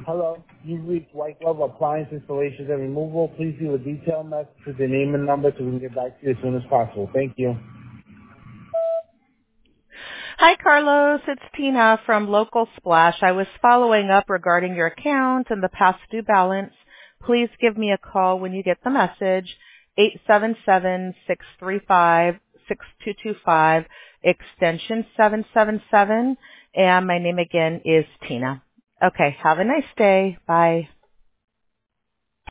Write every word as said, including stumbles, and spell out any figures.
Hello, you've reached White Glove Appliance Installations and Removal. Please leave a detailed message with your name and number so we can get back to you as soon as possible. Thank you. Hi, Carlos. It's Tina from Local Splash. I was following up regarding your account and the past due balance. Please give me a call when you get the message, eight seven seven, six three five, six two two five, extension seven seven seven, and my name again is Tina. Okay, have a nice day. Bye.